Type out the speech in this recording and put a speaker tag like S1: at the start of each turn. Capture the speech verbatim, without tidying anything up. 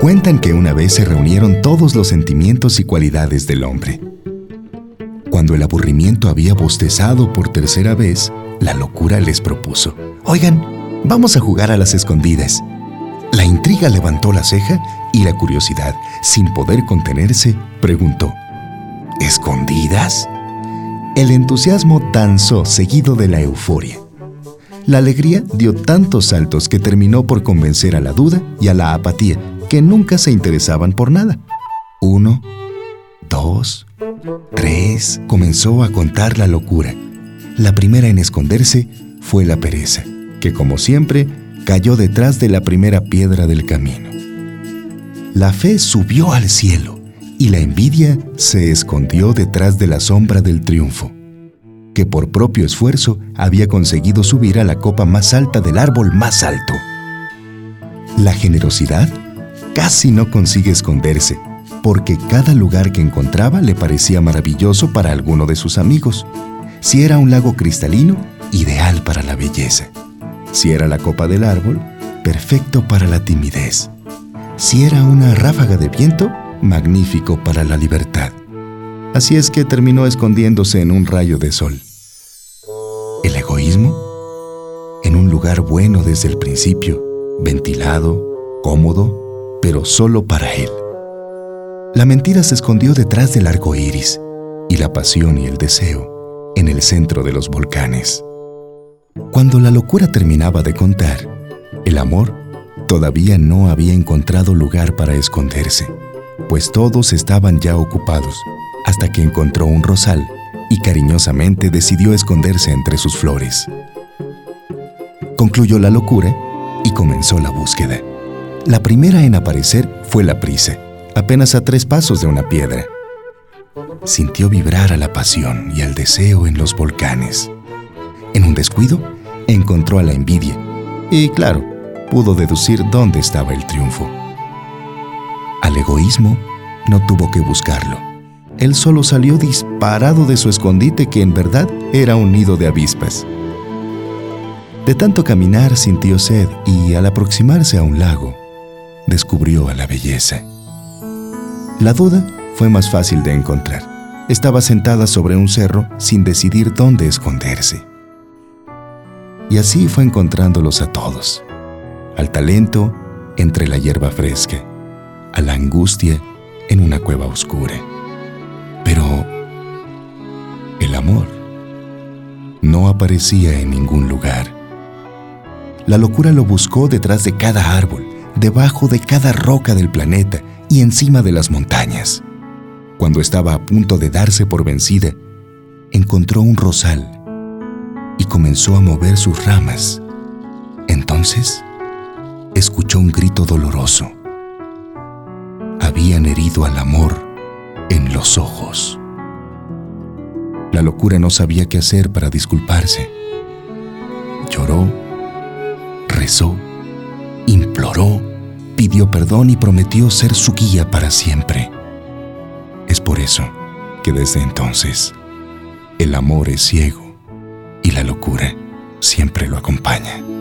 S1: Cuentan que una vez se reunieron todos los sentimientos y cualidades del hombre. Cuando el aburrimiento había bostezado por tercera vez, la locura les propuso: «Oigan, vamos a jugar a las escondidas». La intriga levantó la ceja y la curiosidad, sin poder contenerse, preguntó: ¿escondidas? El entusiasmo danzó seguido de la euforia. La alegría dio tantos saltos que terminó por convencer a la duda y a la apatía, que nunca se interesaban por nada. Uno, dos, tres, comenzó a contar la locura. La primera en esconderse fue la pereza, que como siempre cayó detrás de la primera piedra del camino. La fe subió al cielo y la envidia se escondió detrás de la sombra del triunfo, que por propio esfuerzo había conseguido subir a la copa más alta del árbol más alto. La generosidad casi no consigue esconderse, porque cada lugar que encontraba le parecía maravilloso para alguno de sus amigos. Si era un lago cristalino, ideal para la belleza. Si era la copa del árbol, perfecto para la timidez. Si era una ráfaga de viento, magnífico para la libertad. Así es que terminó escondiéndose en un rayo de sol. El egoísmo, en un lugar bueno desde el principio, ventilado, cómodo, pero solo para él. La mentira se escondió detrás del arco iris, y la pasión y el deseo en el centro de los volcanes. Cuando la locura terminaba de contar, el amor todavía no había encontrado lugar para esconderse, pues todos estaban ya ocupados, hasta que encontró un rosal y cariñosamente decidió esconderse entre sus flores. Concluyó la locura y comenzó la búsqueda. La primera en aparecer fue la prisa, apenas a tres pasos de una piedra. Sintió vibrar a la pasión y al deseo en los volcanes. En un descuido, encontró a la envidia y, claro, pudo deducir dónde estaba el triunfo. Al egoísmo no tuvo que buscarlo. Él solo salió disparado de su escondite, que en verdad era un nido de avispas. De tanto caminar sintió sed y, al aproximarse a un lago, descubrió a la belleza. La duda fue más fácil de encontrar. Estaba sentada sobre un cerro sin decidir dónde esconderse. Y así fue encontrándolos a todos. Al talento entre la hierba fresca, a la angustia en una cueva oscura. Pero el amor no aparecía en ningún lugar. La locura lo buscó detrás de cada árbol, debajo de cada roca del planeta y encima de las montañas. Cuando estaba a punto de darse por vencida, encontró un rosal y comenzó a mover sus ramas. Entonces, escuchó un grito doloroso. Habían herido al amor en los ojos. La locura no sabía qué hacer para disculparse. Lloró, rezó, imploró, pidió perdón y prometió ser su guía para siempre. Es por eso que desde entonces el amor es ciego y la locura siempre lo acompaña.